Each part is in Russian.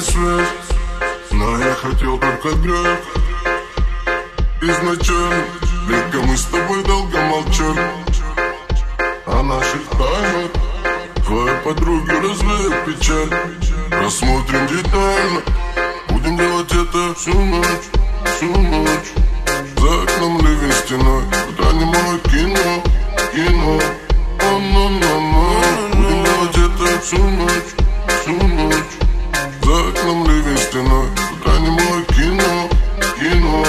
свет, но я хотел только грех. Изначально, редко мы с тобой долго молчали о наших тайнах. Твои подруги развеют печаль. Рассмотрим детально, будем делать это всю ночь, всю ночь. За окном ливень стеной, куда не мое кино, кино. Будем делать это всю ночь, всю ночь. За окном ливень стеной, куда не мое кино, кино.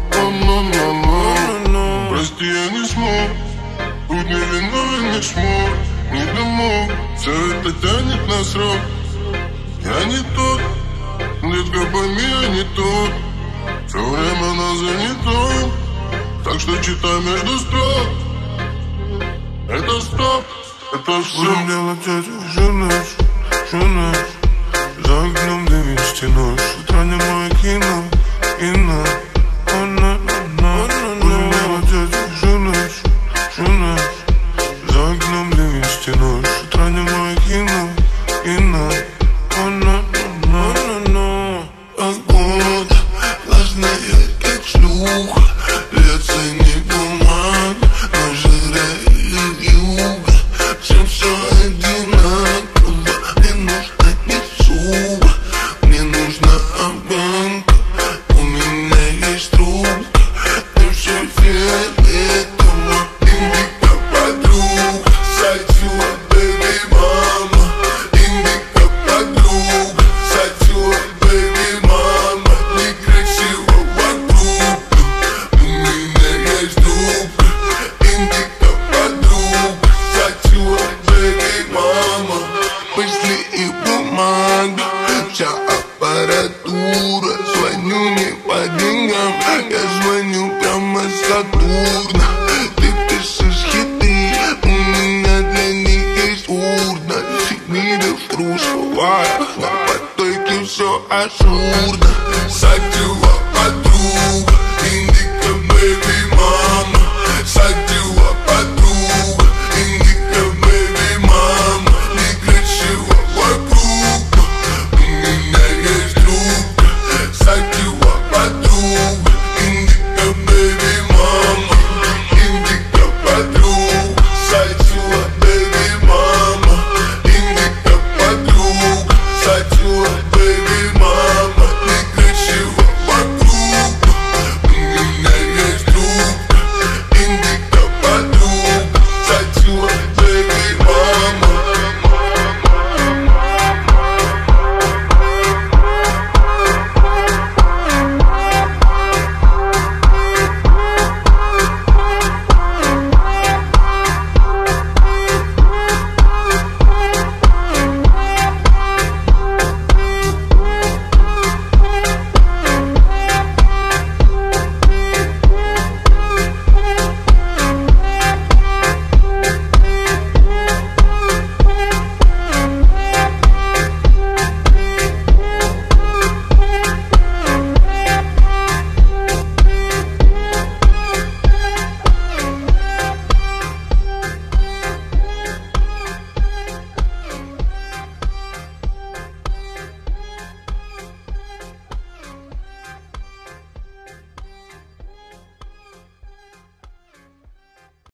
Прости, я не смог, будь не виновен, не смог, не домог. Все это тянет на срок. Я не тот, детка, пойми, я не тот. Все время на занятом, так что читай между строк. Это стоп, это все. Будем делать это всю ночь, всю ночь. За окном ливень стеной, с утра не мое кино, кино. Будем делать это всю ночь, всю ночь. За окном ливень стеной, с утра не мое кино, кино. Погода влажная, как шлюха, льется не туман, но жирает юга. Всем все одинаково, мне нужна не суба, мне нужна обманка, у меня есть трубка. Ты все фиолетово, индиго подруга, сатила, бэби мама. Индиго подруга, сатила, бэби мама. Некрасивого друга, у меня есть друга. Индиго подруга, сатила, бэби мама. Мысли и бумага, вся аппаратура. Звоню не по деньгам, я звоню прямо с Сатурна. Ты пишешь хиты, у меня для них есть урна. Фигниды в трусовая, на потоке все ажурно. Сатила подруга, индиго бэби